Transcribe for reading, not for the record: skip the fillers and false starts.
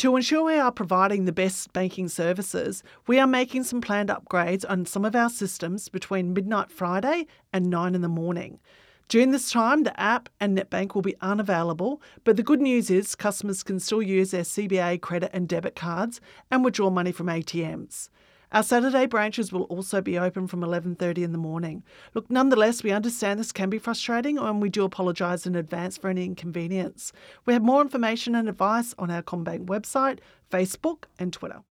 To ensure we are providing the best banking services, we are making some planned upgrades on some of our systems between midnight Friday and 9 in the morning. During this time, the app and NetBank will be unavailable, but the good news is customers can still use their CBA credit and debit cards and withdraw money from ATMs. Our Saturday branches will also be open from 11:30 in the morning. Look, nonetheless, we understand this can be frustrating and we do apologise in advance for any inconvenience. We have more information and advice on our CommBank website, Facebook and Twitter.